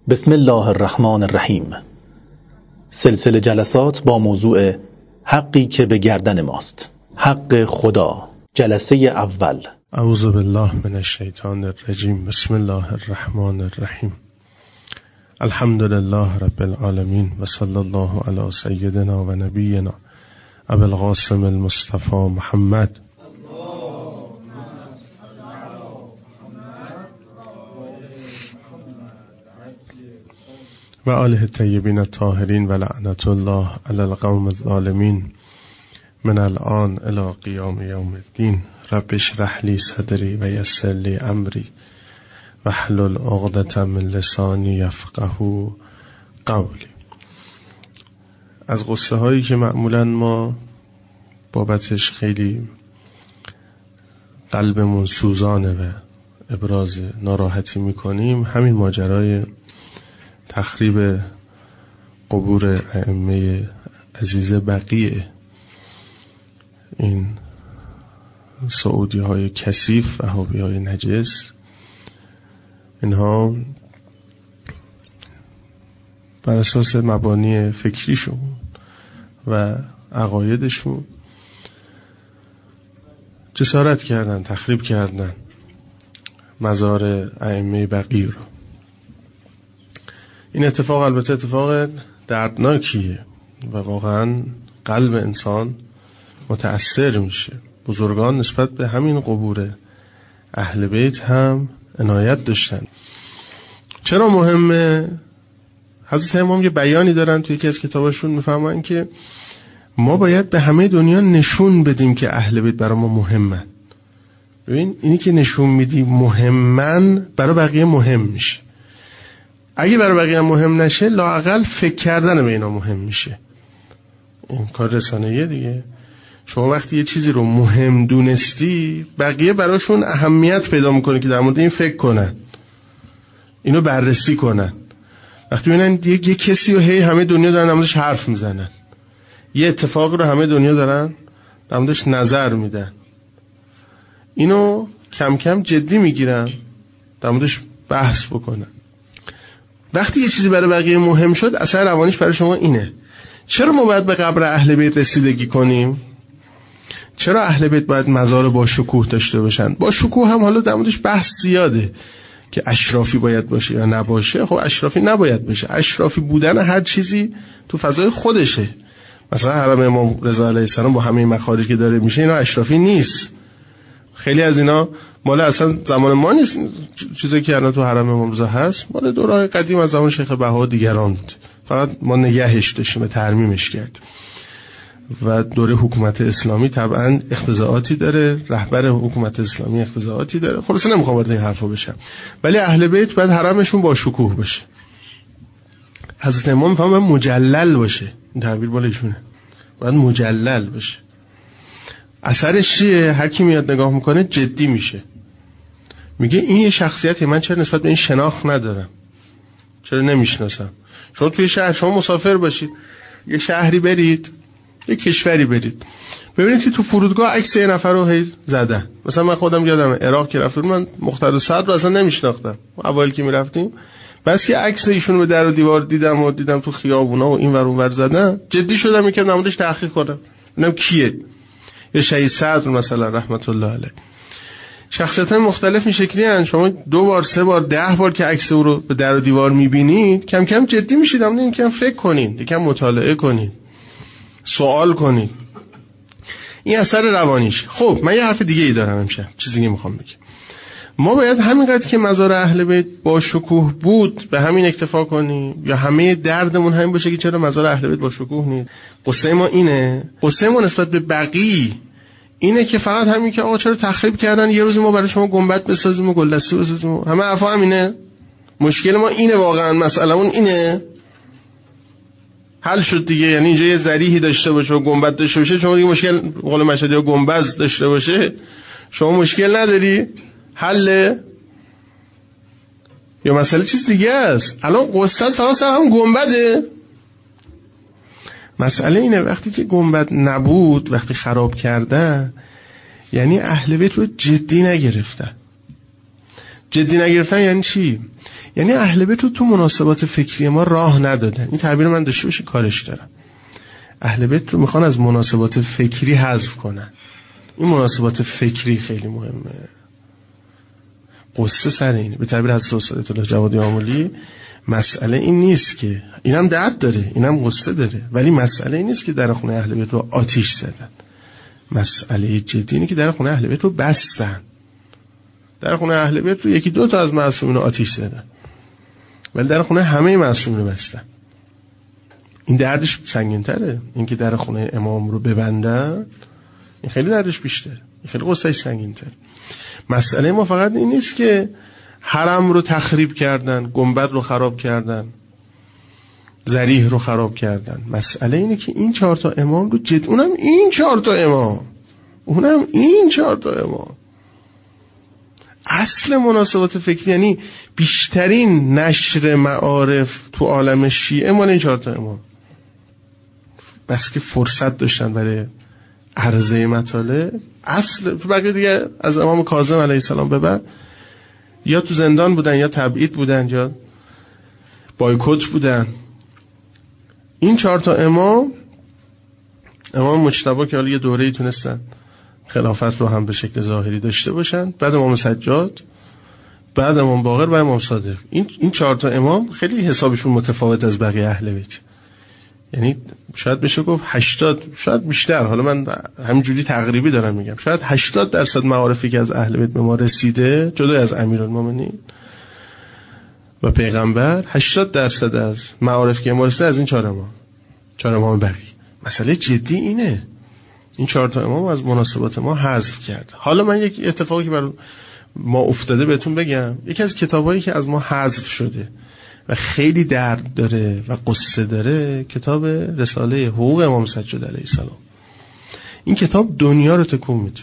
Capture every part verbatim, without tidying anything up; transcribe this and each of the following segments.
بسم الله الرحمن الرحیم. سلسله جلسات با موضوع حقی که به گردن ماست، حق خدا. جلسه اول. اعوذ بالله من الشیطان الرجیم. بسم الله الرحمن الرحیم. الحمد لله رب العالمین و صلی الله علی سیدنا و نبینا ابی القاسم المصطفى محمد و آله الطیبین الطاهرین و لعنت الله علی القوم الظالمین من الان الی قیام یوم الدین. رب اشرح لی صدری و یسر لی امری واحلل عقدة من لسانی یفقهوا قولی. از قصه هایی که معمولا ما بابتش خیلی قلبمون سوزانه و ابراز ناراحتی میکنیم، همین ماجرای تخریب قبور ائمه عزیز بقیع، این سعودی های کثیف، وهابی های نجس، اینها بر اساس مبانی فکریشون و عقایدشون جسارت کردن، تخریب کردن مزار ائمه بقیع رو. این اتفاق البته اتفاق دردناکیه و واقعا قلب انسان متأثر میشه. بزرگان نسبت به همین قبور اهل بیت هم عنایت داشتن. چرا مهمه؟ حضرت امام یه بیانی دارن توی یکی از کتاباشون، میفهمن که ما باید به همه دنیا نشون بدیم که اهل بیت برای ما مهمن. ببین، اینی که نشون میدی مهمن برای بقیه مهم میشه. اگه برای بقیه مهم نشه، لااقل فکر کردن به اینا مهم میشه. این کار رسانه‌ایه دیگه. شما وقتی یه چیزی رو مهم دونستی، بقیه براشون اهمیت پیدا میکنه که در مورد این فکر کنن، اینو بررسی کنن. وقتی ببینن یه, یه کسی رو هی همه دنیا دارن در موردش حرف میزنن، یه اتفاق رو همه دنیا دارن در موردش نظر میدن، اینو کم کم جدی میگیرن، در موردش بحث بکنن. وقتی یه چیزی برای بقیه مهم شد، اثر روانیش برای شما اینه. چرا ما باید به قبر اهل بیت رسیدگی کنیم؟ چرا اهل بیت باید مزار با شکوه داشته باشن؟ با شکوه هم حالا در موردش بحث زیاده که اشرافی باید باشه یا نباشه. خب اشرافی نباید باشه. اشرافی بودن هر چیزی تو فضای خودشه. مثلا حرم امام رضا علیه السلام با همه مخارجی که داره میشه، اینا اشرافی نیست. خیلی از اینا مال اصلا زمان ما نیست. چیزایی که الان تو حرم امام رضا هست مال دوره‌های قدیم از زمان شیخ بها و دیگران، فقط ما نگهش داشتیم، ترمیمش کردیم. و دوره حکومت اسلامی طبعا اختزاعاتی داره، رهبر حکومت اسلامی اختزاعاتی داره. خلاص نمیخوام وارد این حرفا بشم، ولی اهل بیت باید حرمشون با شکوه باشه. حضرت امام میفهمه مجلل باشه، این تعبیر مال ایشونه، باید مجلل باشه. اثرش چیه؟ هر کی میاد نگاه میکنه جدی میشه، میگه این یه شخصیتی، من چرا نسبت به این شناخت ندارم، چرا نمیشناسم. شما توی شهر، شما مسافر باشید، یه شهری برید، یه کشوری برید، ببینید که تو فرودگاه عکس یه نفر رو هی زدن. مثلا من خودم یادمه عراق که رفتم، من مقتدی صدر رو اصلا نمیشناختم اوایل که میرفتیم، بس یه عکس ایشون به در و دیوار دیدم و دیدم تو خیابونا و این ور اون ور زدن، جدی شدم یکم نمودش تحقیق کنم ببینم کیه. یا شهید صدر مثلا رحمت الله علیه. شخصیت‌های مختلف این شکلی هستند. شما دو بار سه بار ده بار که عکس او رو به در و دیوار می‌بینید، کم کم جدی میشید، اما این کم فکر کنید، یکم مطالعه کنید، سوال کنید. این اثر روانیش. خب من یه حرف دیگه ای دارم امشب، چیزی دیگه میخوام بگم. ما باید همینقدر که مزار اهل بیت با شکوه بود به همین اکتفا کنیم، یا همه دردمون همین باشه که چرا مزار اهل بیت با شکوه نیست؟ قصه ما اینه. قصه ما نسبت به بقیه اینه که فقط همین که آقا چرا تخریب کردن، یه روزی ما برای شما گنبد بسازیم و گلدسته بسازیم، همه حرفا همینه. مشکل ما اینه، واقعا مسئلهمون اینه. حل شد دیگه. یعنی اینجا یه ذریحی داشته باشه و گنبد داشته باشه، شما دیگه مشکل قول مشهدی یا گنبد داشته باشه، شما مشکل نداری. حل یا مسئله چیز دیگه است. الان قصت فقط سر هم گنبده. مسئله اینه وقتی که گنبد نبود، وقتی خراب کردن، یعنی اهل بیت رو جدی نگرفتن. جدی نگرفتن یعنی چی؟ یعنی اهل بیت رو تو مناسبات فکری ما راه ندادن. این تعبیر من داشته باشه کارش دارم. اهل بیت رو میخوان از مناسبات فکری حذف کنن. این مناسبات فکری خیلی مهمه. قصه سر اینه. به تعبیر حضرت استاد آیت الله جوادی آملی، مسئله این نیست که اینم درد داره، اینم قصه داره، ولی مسئله این نیست که در خونه اهل بیت رو آتیش زدن. مسئله جدی اینه که در خونه اهل بیت رو بستن. در خونه اهل بیت رو یکی دو تا از معصومین رو آتیش زدن، ولی در خونه همه معصومین رو بستن. این دردش سنگین‌تره. این که در خونه امام رو ببندن، این خیلی دردش بیشتره، این خیلی قصهش سنگین‌تره. مسئله ما فقط این نیست که حرم رو تخریب کردن، گنبد رو خراب کردن، ذریح رو خراب کردن. مسئله اینه که این چهار تا امام رو جد اونم این چهار تا امام اونم این چهار تا امام اصل مناسبات فکری، یعنی بیشترین نشر معارف تو عالم شیعه مال این چهار تا امام. بس که فرصت داشتن برای عرضه مطالب. اصل بقیه دیگه از امام کاظم علیه السلام به بعد یا تو زندان بودن، یا تبعید بودن، یا بایکوت بودن. این چهار تا امام، امام مجتبی که حالا یه دوره‌ای تونستن خلافت رو هم به شکل ظاهری داشته باشن، بعد امام سجاد، بعد امام باقر و امام صادق. این این چهار تا امام خیلی حسابشون متفاوت از بقیه اهل بیت. یعنی شاید بشه گفت هشتاد، شاید بیشتر، حالا من همینجوری تقریبی دارم میگم، شاید هشتاد درصد معارفی که از اهل بیت به ما رسیده، جدا از امیرالمومنین و پیغمبر، هشتاد درصد از معارفی که ما رسیده از این چهار امام، چهار امام بقیه. مسئله جدی اینه، این چهار تا امام از مناسبات ما حذف کرد. حالا من یک اتفاقی که برای ما افتاده بهتون بگم. یکی از کتابایی که از ما حذف شده و خیلی درد داره و قصه داره، کتاب رساله حقوق امام سجاد علیه السلام. این کتاب دنیا رو تکون میده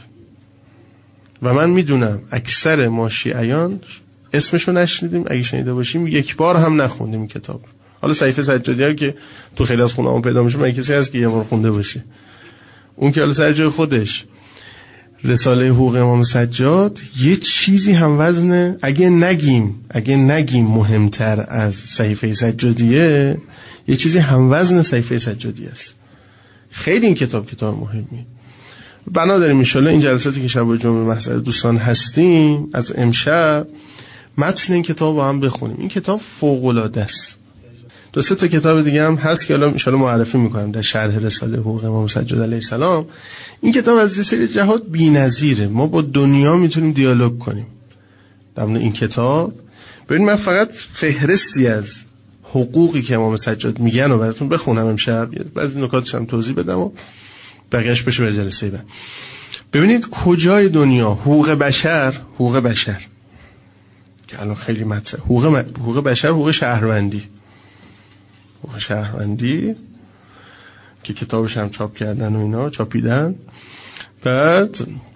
و من میدونم اکثر ما شیعیان اسمشو نشنیدیم، اگه شنیده باشیم یک بار هم نخوندیم این کتاب. حالا صحیفه سجادی ها که تو خیلی از خونه‌ها پیدا میشه، من کسی هست که یه بار خونده باشه. اون که حالا سر جای خودش. رساله حقوق امام سجاد یه چیزی هم وزنه، اگه نگیم اگه نگیم مهمتر از صحیفه سجادیه، یه چیزی هم وزن صحیفه سجادیه است. خیلی این کتاب کتاب مهمی. بنا داریم ان شاءالله این جلساتی که شب جمعه محضر دوستان هستیم، از امشب متن این کتاب با هم بخونیم. این کتاب فوق العاده است. دو سه تا کتاب دیگه هم هست که الان ان شاءالله معرفی میکنم در شرح رساله حقوق امام سجاد علیه السلام. این کتاب از یه سری جهات بی‌نظیره. ما با دنیا میتونیم دیالوگ کنیم در مورد این کتاب. ببین من فقط فهرستی از حقوقی که امام سجاد میگن و براتون بخونم امشب، بعضی نکاتش هم توضیح بدم و بقیه‌اش بشه برای جلسه بعد. ببینید کجای دنیا حقوق بشر، حقوق بشر که الان خیلی مطرحه، حقوق م... حقوق بشر، حقوق شهروندی، حقوق شهروندی که کتابش هم چاپ کردن و اینا چاپیدن. بعد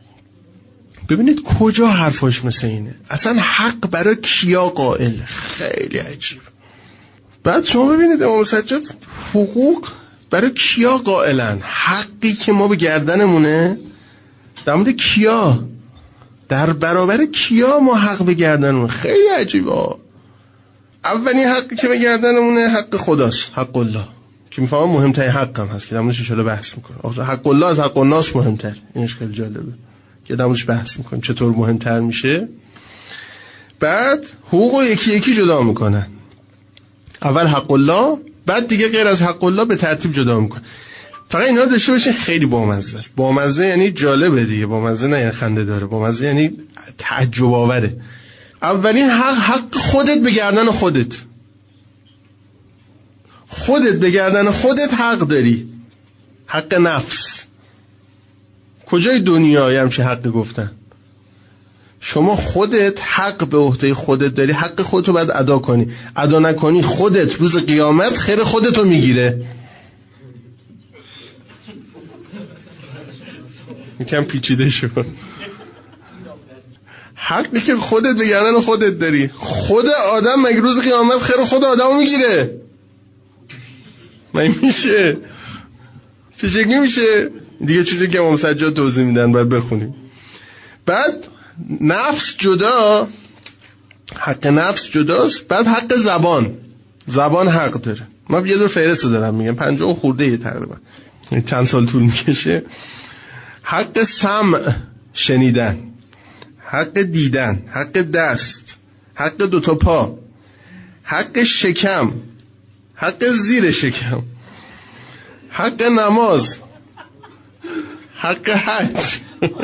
ببینید کجا حرفاش مثل اینه. اصلا حق برای کیا قائل؟ خیلی عجیب. بعد شما ببینید امام سجاد حقوق برای کیا قائلن؟ حقی که ما به گردنمونه در مورد کیا، در برابر کیا ما حق به گردنمونه. خیلی عجیبه. اولین حقی که به گردنمونه حق خداست، حق الله، که میفهمم مهمترین حق هم هست که در موردش ان شاءالله بحث میکنم. حق الله از حق الناس مهمتر. اینش خیلی جالبه که در موردش بحث میکنیم چطور مهمتر میشه. بعد حقوق یکی یکی جدا میکنن. اول حق الله، بعد دیگه غیر از حق الله به ترتیب جدا میکنن. فقط اینا رو داشته باشین، خیلی بامزه است. بامزه یعنی جالبه دیگه، بامزه نه یعنی خنده داره، بامزه یعنی تعجب آوره. اولین حق حق خودت به گردن خودت. خودت به گردن خودت حق داری. حق نفس. کجای دنیا همچین حق گفتن؟ شما خودت حق به عهده خودت داری، حق خودتو باید ادا کنی. ادا نکنی خودت روز قیامت خیر خودتو میگیره. یکم پیچیده شد. حقی که خودت به گردن خودت داری، خود آدم مگه روز قیامت خیر خود آدمو میگیره؟ مگه میشه؟ چه شکلی میشه؟ دیگه چیزی که امام سجاد توضیح میدن باید بخونیم. بعد نفس جدا، حق نفس جداست، بعد حق زبان. زبان حق داره. من یه دور فهرست دارم میگم، پنجاه خورده یه تقریبا، چند سال طول میکشه. حق سمع شنیدن، حق دیدن، حق دست، حق دوتا پا، حق شکم، حق زیر شکم، حق نماز، حق حج،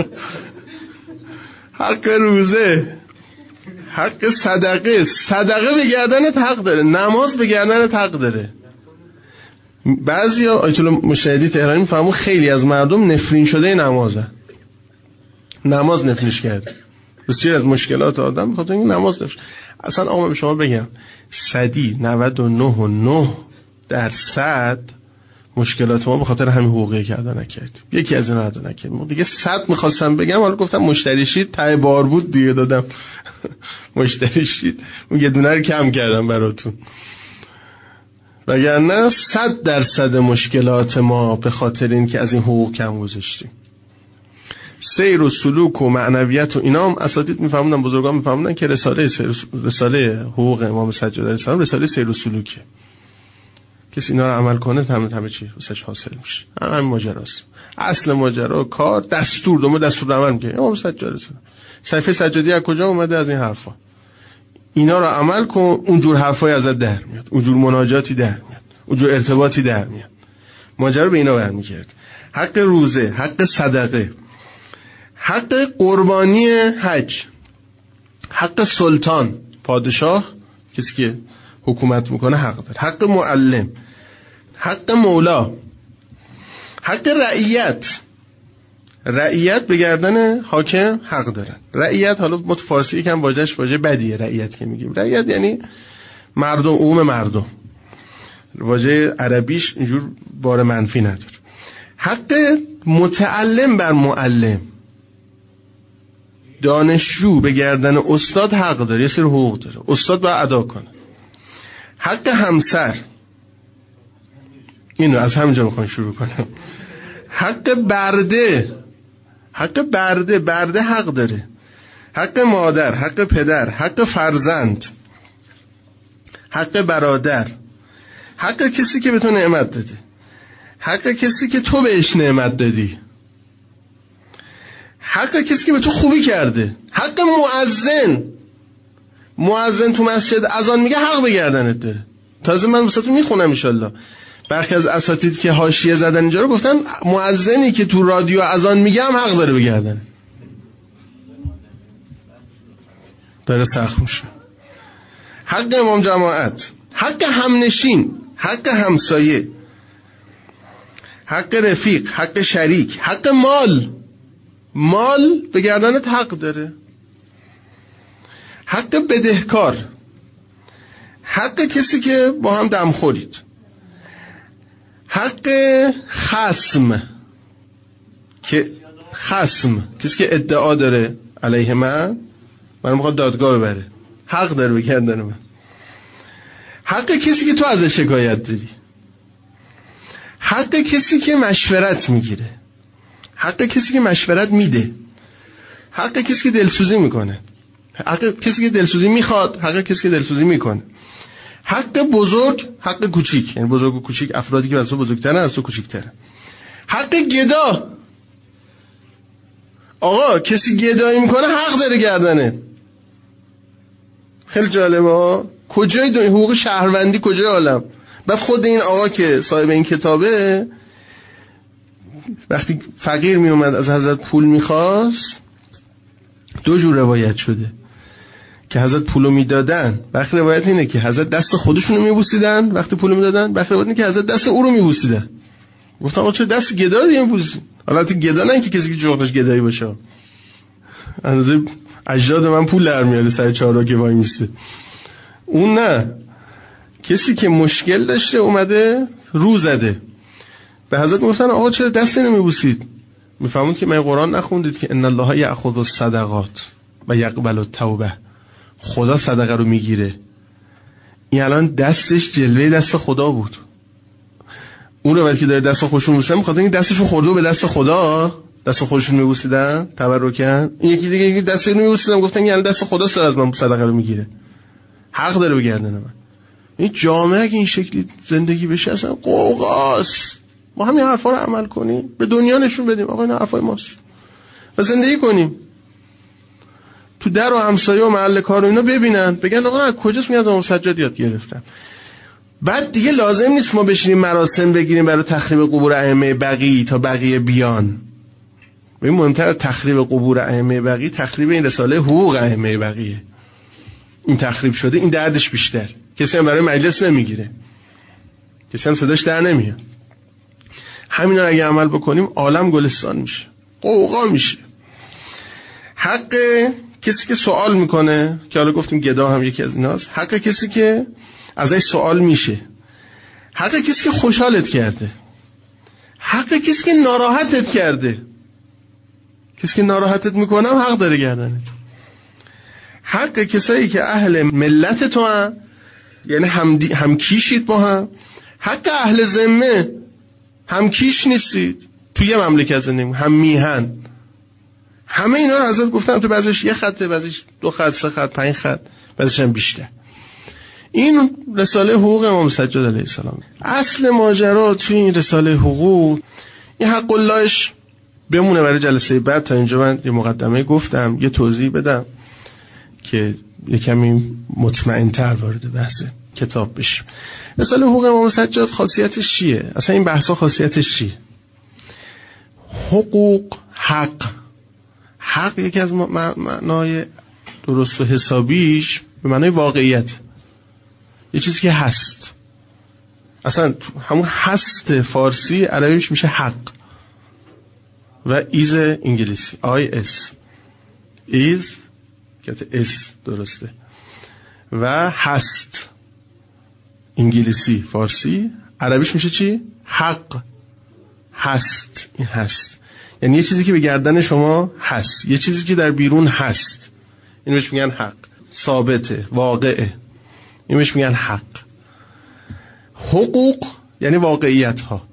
حق روزه، حق صدقه. صدقه به گردنت حق داره، نماز به گردنت حق داره. بعضی ها آیت الله مشاهدی تهرانی میفهمون خیلی از مردم نفرین شده نمازه، نماز نفرینش کرده. بسیار از مشکلات آدم بخاطر این نماز نفرین. اصلا آقا به شما بگم صدی نود و نه و نه درصد مشکلات ما به خاطر همین حقوقی که ادا نکردیم. یکی از اینا ادا نکردیم. دیگه صد میخواستم بگم، حالا گفتم مشتری شید ته بار بود دیگه دادم. مشتری شید اون یه دونه رو کم کردم براتون. وگرنه صد درصد مشکلات ما به خاطر این که از این حقوق کم گذاشتیم. سیر و سلوک و معنویت و اینا هم اساتید میفهموندن، بزرگان میفهموندن که رساله سیر رساله حقوق امام سجاد علیه السلام رساله سیر و سلوکه. کسی اینا رو عمل کنه همه همه چی واسش حاصل میشه. همین ماجراست. اصل ماجرا کار دستور دوم دستور عمل میگه. امام سجاد علیه السلام صحیفه سجادی از کجا اومده؟ از این حرفا. اینا رو عمل کن، اونجور حرفای ازت در میاد، اونجور مناجاتی در میاد، اونجور ارتباطی در میاد. ماجرا به اینا برمیگرده. حق روزه، حق صدقه، حق قربانی حج، حق سلطان پادشاه، کسی که حکومت میکنه حق داره، حق معلم، حق مولا، حق رعیت. رعیت به گردن حاکم حق دارن. رعیت حالا ما تو فارسی یکم واژه‌اش واژه بدیه. رعیت که میگیم رعیت یعنی مردم، عموم مردم. واژه عربیش اینجور بار منفی نداره. حق متعلم بر معلم، دانشجو به گردن استاد حق داره، یه سری حقوق داره، استاد باید ادا کنه. حق همسر، اینو از همینجا میخوام شروع کنم. حق برده، حق برده، برده حق داره. حق مادر، حق پدر، حق فرزند، حق برادر، حق کسی که به تو نعمت داده، حق کسی که تو بهش نعمت دادی، حق کسی که به تو خوبی کرده، حق مؤذن. مؤذن تو مسجد اذان میگه حق به گردنت داره. تازه من واسهتون میخونم ان شاء الله. برخی از اساتید که حاشیه زدن اینجا رو گفتن مؤذنی که تو رادیو اذان میگه هم حق داره به گردنه. داره سخت میشه. حق امام جماعت، حق همنشین، حق همسایه، حق رفیق، حق شریک، حق مال. مال به گردنت حق داره. حق بدهکار، حق کسی که با هم دم خورید، حق خصم، که خصم کسی که ادعا داره علیه من، من میخواد دادگاه ببره، حق داره به گردن من. حق کسی که تو ازش شکایت داری، حق کسی که مشورت میگیره، حق کسی که مشورت میده، حق کسی که دلسوزی میکنه، حق کسی که دلسوزی میخواد، حق کسی که دلسوزی میکنه، حق بزرگ، حق کوچیک، یعنی بزرگ و کوچیک افرادی که از تو بزرگترن از تو کوچیک‌ترن. حق گدا، آقا کسی گدایی میکنه حق داره گردنه. خیلی جالبه ها. کجای دنیا حقوق شهروندی، کجای عالم؟ بعد خود این آقا که صاحب این کتابه وقتی فقیر می اومد از حضرت پول میخواست، دو جور روایت شده که حضرت پولو میدادن. وقتی روایت اینه که حضرت دست خودشونو میبوسیدن وقتی پولو میدادن، وقتی روایت اینه که حضرت دست او رو میبوسیدن. گفتم آقا چرا دست گدا رو میبوسی؟ البته گدا نه که کسی که جغدش گدایی باشه، اندازه اجداد من پول در میاره سر چهارراه که وای میسته. اون نه، کسی که مشکل داشته اومده رو زده به حضرت میگفتن آقا چرا دست نمیبوسید؟ میفهموند که من قرآن نخوندید که ان الله یأخذ الصدقات و یقبل التوبه، خدا صدقه رو میگیره. این الان دستش جلوه دست خدا بود. اون رو وقتی که داره دست خوشون میبوسه میخواد این دستشو خورده به دست خدا، دست خودشون میبوسیدن تبرکن. این یکی دیگه یکی دست اینو میبوسیدن گفتن یعنی دست خداست داره از من صدقه رو میگیره، حق داره به گردن من. این جامعه اگه این شکلی زندگی بشه اصلا قوقاست. ما همین حرفا رو عمل کنیم، به دنیا نشون بدیم آقا این حرفای ماست و زندگی کنیم. تو در و همسایه و محل کار و اینا ببینن بگن آقا از کجاست میاد امام سجاد یاد گرفتم. بعد دیگه لازم نیست ما بشینیم مراسم بگیریم برای تخریب قبور ائمه بقی تا بقیه بیان. ببین مهمتر از تخریب قبور ائمه بقی تخریب این رساله حقوق ائمه بقیه. این تخریب شده، این دردش بیشتر. کسی هم برای مجلس نمیگیره، کسی هم صداش در نمیاد. همینا رو اگه عمل بکنیم عالم گلستان میشه، قوقا میشه. حق کسی که سوال میکنه، که حالا گفتیم گدا هم یکی از ایناست، حق کسی که ازش سوال میشه، حق کسی که خوشحالت کرده، حق کسی که ناراحتت کرده. کسی که ناراحتت میکنم حق داره گردنت. حق کسایی که اهل ملت تو هم، یعنی هم, هم کیشید با هم. حق اهل ذمه، هم کیش نیستید، توی یه مملکت زندگی، هم میهن. همه اینا رو حضرت گفتن، تو بعضیش یه خطه، بعضیش دو خط، سه خط، پنج خط، بعضیش هم بیشتر. این رساله حقوق امام سجاد علیه السلام. اصل ماجرا توی این رساله حقوق این حق اللهش بمونه برای جلسه بعد. تا اینجا من یه مقدمه گفتم، یه توضیح بدم که یه کمی مطمئن‌تر وارد بحث کتاب بشیم. رساله حقوق امام سجاد خاصیتش چیه؟ اصلا این بحثا خاصیتش چیه؟ حقوق، حق حق یکی از معنای درست و حسابیش به معنای واقعیت، یه چیزی که هست. اصلا همون هست فارسی عربیش میشه حق و ایز انگلیسی آی اس، ایز که اس درسته، و هست انگلیسی فارسی عربیش میشه چی؟ حق. هست، این هست یعنی یه چیزی که به گردن شما هست، یه چیزی که در بیرون هست، این بهش میگن حق. ثابته، واقعه، این بهش میگن حق. حقوق یعنی واقعیت ها.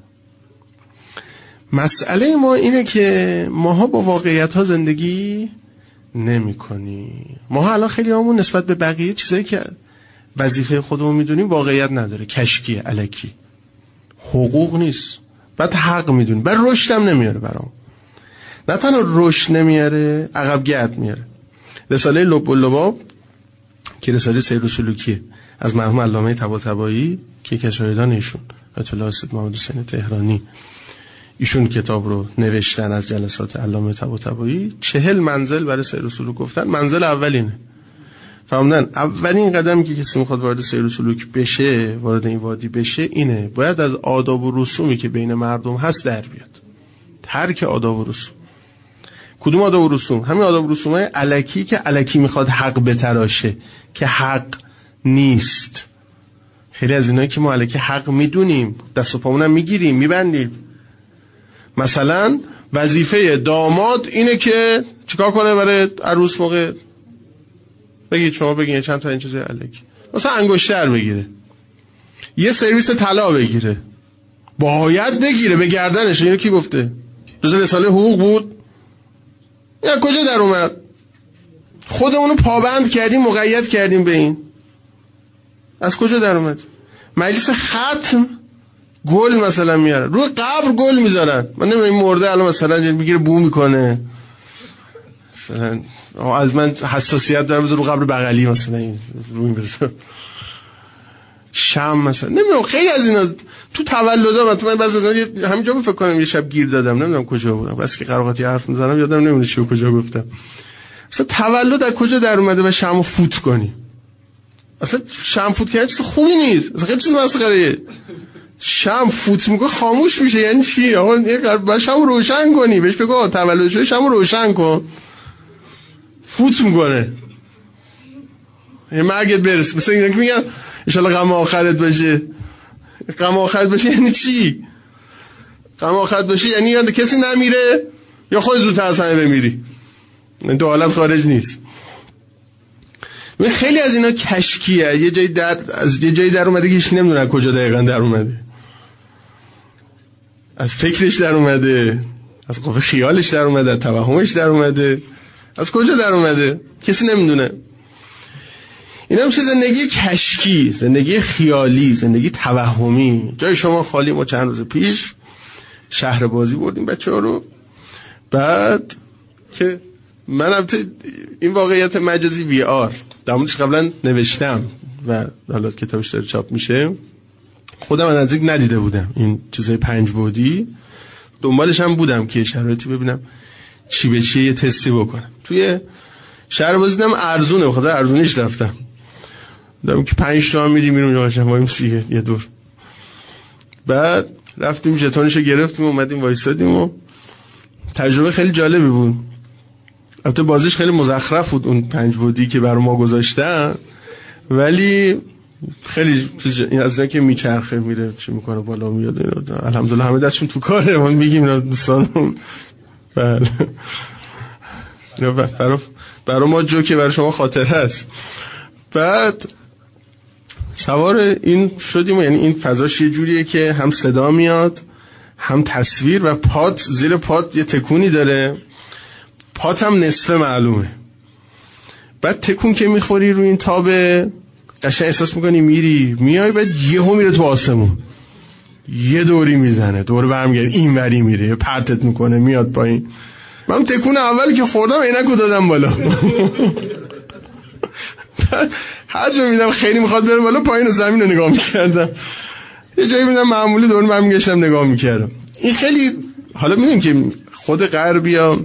مسئله ما اینه که ماها با واقعیت ها زندگی نمی کنیم. ماها الان خیلی همون نسبت به بقیه چیزایی که وظیفه خودمون میدونیم واقعیت نداره، کشکیه، الکی. حقوق نیست، بعد حق میدونیم، بعد رشد هم نمیاره برام. نه تنها رشد نمیاره، عقب گرد میاره. رساله لب و لباب که رساله سیر و سلوکیه از مرحوم علامه طباطبایی که یکی از شاهدان ایشون آیت الله سید محمد حسین تهرانی، ایشون کتاب رو نوشتن از جلسات علامه طباطبایی. چهل منزل برای سیر و سلوک گفتن. منزل اولینه، فهمدن اولین قدمی که کسی میخواد وارد سیر و سلوک بشه، وارد این وادی بشه، اینه باید از آداب و رسومی که بین مردم هست در بیاد. ترک آداب و رسوم. کدوم آداب و رسوم؟ همین آداب و رسومای الکی که الکی میخواد حق بتراشه، که حق نیست. خیلی از اینایی که ما الکی حق میدونیم، دست و پامونم میگیریم، میبندیم. مثلا وظیفه داماد اینه که چیکار کنه برای عروس موقع؟ بگید شما بگید چند تا این چیزای الکی. مثلا انگشتر بگیره، یه سرویس طلا بگیره، باید بگیره به گردنش. اینو کی گفته؟ جز رساله حقوق بود؟ یا کجا در اومد؟ خودمونو پابند کردیم، مقید کردیم به این. از کجا در اومد؟ مجلس ختم گل مثلا میاره، روی قبر گل میذارن. من نمیدونم این مرده الان مثلا میگیره بو میکنه، مثلا از من حساسیت دارم بذار رو قبر بغلی مثلا این روی بذار. شم مثلا نمیدونم، خیلی از اینا تو تولدا مثلا بعضی از همینجا فکر کنم یه شب گیر دادم، نمیدونم کجا بودم، بس که قراقاتی حرف میزنم یادم نمیاد چی و کجا گفتم. مثلا تولد از کجا در اومده و شمو فوت کنی؟ اصلا شم فوت کردن چیز خوبی نیست، اصلا خیلی چیز مسخره‌ایه. شم فوت میکنه خاموش میشه، یعنی چی؟ آقا باید شمو روشن کنی، بهش بگو تولدش شمو روشن کن. فوت میکنه، یه مرگت برس. مثلا اینا که میگن ان شاء الله غم آخرت باشه. غم آخرت باشه یعنی چی؟ غم آخرت باشه یعنی یا کسی نمیره یا خودت زودتر از همه بمیری. این دو حالت خارج نیست. خیلی از اینا کشکیه، یه جایی در از یه جایی در اومده که هیچ نمیدونه کجا دقیقاً در اومده. از فکرش در اومده، از قوه خیالش در اومده، توهمش در اومده، از کجا در اومده کسی نمیدونه. اینا میشه زندگی کشکی، زندگی خیالی، زندگی توهمی. جای شما خالی. ما چند روز پیش شهر بازی بردیم بچه‌ها رو، بعد که من البته این واقعیت مجازی وی آر در موردش قبلا نوشتم و حالا کتابش داره چاپ میشه، خودم از نزدیک ندیده بودم این چیزای پنج بعدی، دنبالش هم بودم که شرایطی ببینم چی به چیه، یه تستی بکنم. توی شهر بازی دیدم ارزونه، بخاطر ارزونیش رفتم، دیدم که پنج تومن میدی میرم جاشم وای میسی یه دور. بعد رفتیم ژتونشو گرفتیم اومدیم وایسادیم و تجربه خیلی جالبی بود. البته بازیش خیلی مزخرف بود اون پنج بعدی که برای ما گذاشتن، ولی خیلی این از اینکه میچرخه میره چی میکنه بالا میاد، الحمدلله همه دستشون تو کاره. ما میگیم اینا دوستانم بله اینا برای برای ما جوکه، برای شما خاطره است. بعد سوار این شدیم، یعنی این فضاش یه جوریه که هم صدا میاد هم تصویر و پات زیر پات یه تکونی داره، پات هم نصفه معلومه. بعد تکون که میخوری روی این تابه قشنگ احساس میکنی میری میای، بعد یهو میره تو آسمون، یه دوری میزنه، دوره برمیگرده این وری میره، یه پرتت میکنه میاد پایین. من تکون اولی که خوردم عینکو دادم بالا هر جا میدم خیلی میخواد بره بالا، پایین زمین رو نگاه میکردم، یه جایی میدم معمولی دوره برمیگشتم نگاه میکردم. این خیلی حالا میدونیم که خود غربیا،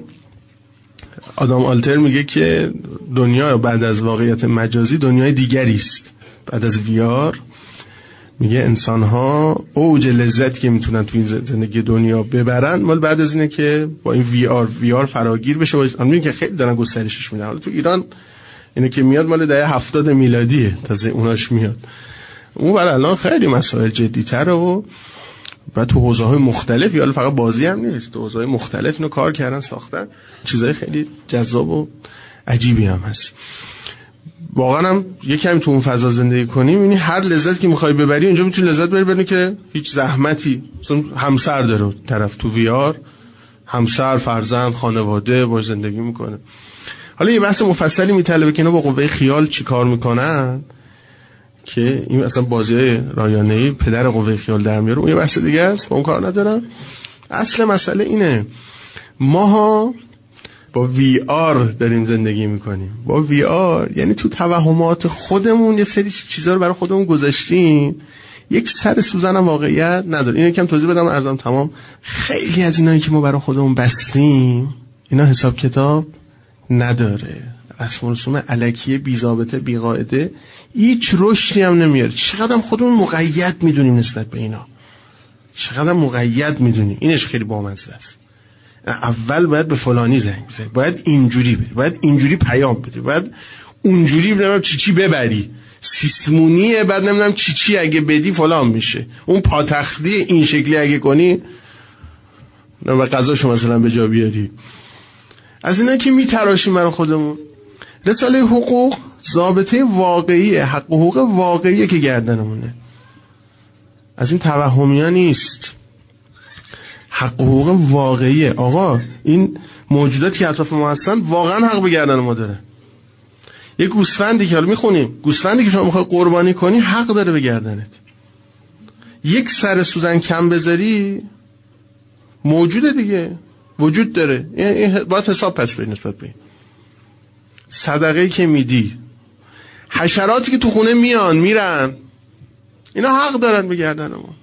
آدام آلتر میگه که دنیا بعد از واقعیت مجازی دنیای دیگری است. بعد از وی آر میگه انسان ها اوج لذتی که میتونن توی زندگی دنیا ببرن مال بعد از اینه که با این وی آر وی آر فراگیر بشه. میگه که خیلی دارن گسترشش میدن. حالا تو ایران اینه که میاد مال دهه هفتاد میلادیه تازه اوناش میاد. اون برای الان خیلی مسائل جدی‌تره و و تو حوزه‌های مختلف، یا فقط بازی هم نیست، تو حوزه‌های مختلف اینو کار کردن ساختن، چیزای خیلی جذاب و عجیبی هم هست. واقعا هم یکم تو اون فضا زندگی کنیم، یعنی هر لذت که می‌خوای ببری اونجا میتونی لذت ببری بدون که هیچ زحمتی. مثلا همسر داره طرف تو وی آر، همسر، فرزند، خانواده باش زندگی میکنه. حالا یه بحث مفصلی میطلبه که اینا با قوه خیال چی کار میکنن، که این اصلا بازی رایانه‌ای پدر قوه خیال در میاره، اون یه بحث دیگه است، با اون کار ندارم. اصل مسئله اینه ماها با وی آر داریم زندگی میکنیم. با وی آر یعنی تو توهمات خودمون یه سری چیزا رو برای خودمون گذاشتیم، یک سر سوزن هم واقعیت نداره. اینو یکم توضیح بدم عرضم تمام. خیلی از اینایی که ما برای خودمون بستیم اینا حساب کتاب نداره، رسم و رسوم الکی بی ضابطه بی قاعده، هیچ رشدی هم نمیاره. چقدر خودمون مقید میدونیم نسبت به اینا، چقدر مقید میدونیم. اینش خیلی بامزه است. اول باید به فلانی زنگ بزنی، باید اینجوری بری، باید اینجوری پیام بدی، باید اونجوری نمیدونم چی چی ببری، سیسمونیه، بعد نمیدونم چی چی اگه بدی فلان میشه، اون پاتختی این شکلی اگه کنی و قضاشو مثلا به جا بیاری. از اینا که میتراشیم برای خودمون. رساله حقوق ضابطه واقعی، حق و حقوق واقعیه که گردنمونه، از این توهمی ها نیست. حق و حقوق واقعیه. آقا این موجوداتی که اطراف ما هستن واقعا حق به گردن ما داره. یک گوسفندی که حالا میخونیم، گوسفندی که شما میخوای قربانی کنی حق داره به گردنت. یک سر سوزن کم بذاری موجوده دیگه، وجود داره، این باید حساب پس بدی نسبت به این. صدقه‌ای که میدی، حشراتی که تو خونه میان میرن، اینا حق دارن به گردن ما.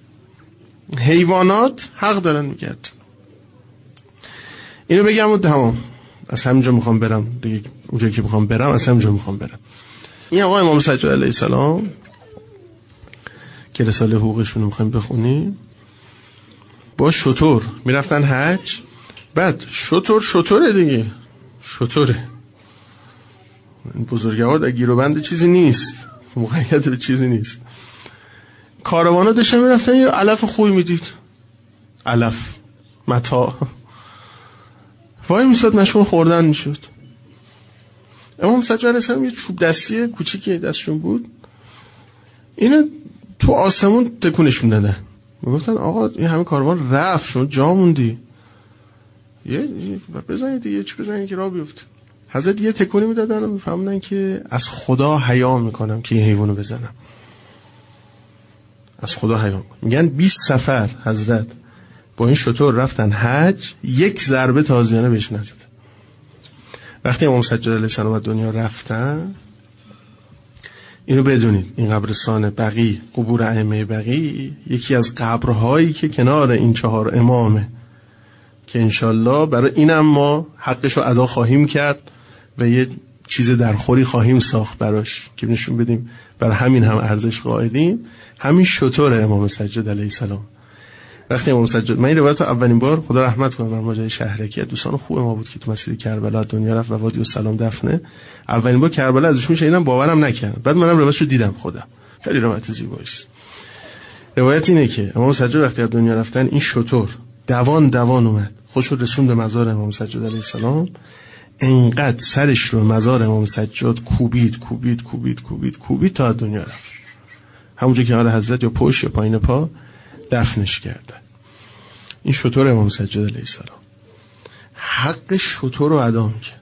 حیوانات حق دارن میگردن. اینو بگم و تمام. از همینجا میخوام برم دیگه، اونجایی که میخوام برم از همینجا میخوام برم. این آقا امام سجاد علیه السلام که رساله حقوقشون رو میخوایم بخونیم، با شتر میرفتن حج. بعد شتر شتره دیگه، شتره بزرگوار در گیر و بند چیزی نیست، مقید به چیزی نیست. کاروانا داشتن میرفتن یه علف خوی میدید، علف متاع، وای میساد مشغول خوردن میشد. امام سجاد علیه السلام یه چوب دستی کوچیکی دستشون بود، اینو تو آسمون تکونش میدادن، میگفتن آقا این همه کاروان رفت، شما جا موندی. یه بزنید یه چی بزنید که راه بیفته. حضرت یه تکونی میدادن و میفهمونن که از خدا حیا میکنم که این حیوانو بزنم، از خدا حیا. میگن بیست سفر حضرت با این شتر رفتن حج، یک ضربه تازیانه بهش نزد. وقتی امام سجاد علیه السلام از دنیا رفتن، اینو بدونید این قبرستان بقیع، قبور ائمه بقیع، یکی از قبرهایی که کنار این چهار امامه که انشالله برای اینم ما حقشو ادا خواهیم کرد و یه چیز درخوری خواهیم ساخت براش که نشون بدیم برای همین هم ارزش قائلیم. همین شتر امام سجاد علیه السلام. وقتی امام سجاد، من این روایت رو اولین بار خدا رحمت کنه امام جای شهرکی، دوستان خوب ما بود که تو مسیر کربلا دنیا رفت و وادی السلام دفنه، اولین بار کربلا ازشون شنیدم، باورم نکردم. بعد منم روایتشو دیدم خودم، خیلی روایت زیبایی است. روایت اینه که امام سجاد وقتی از دنیا رفتن این شتر دوان دوان اومد، خودشو رسوند به مزار امام سجاد علیه السلام، انقدر سرش رو مزار امام سجاد کوبید کوبید کوبید کوبید کوبید تا از دنیا رفت. همونجا که حال حضرت یا پشت یا پایین پا دفنش کردن. این شتر امام سجاد علیه السلام حق شتر رو ادا می‌کرد.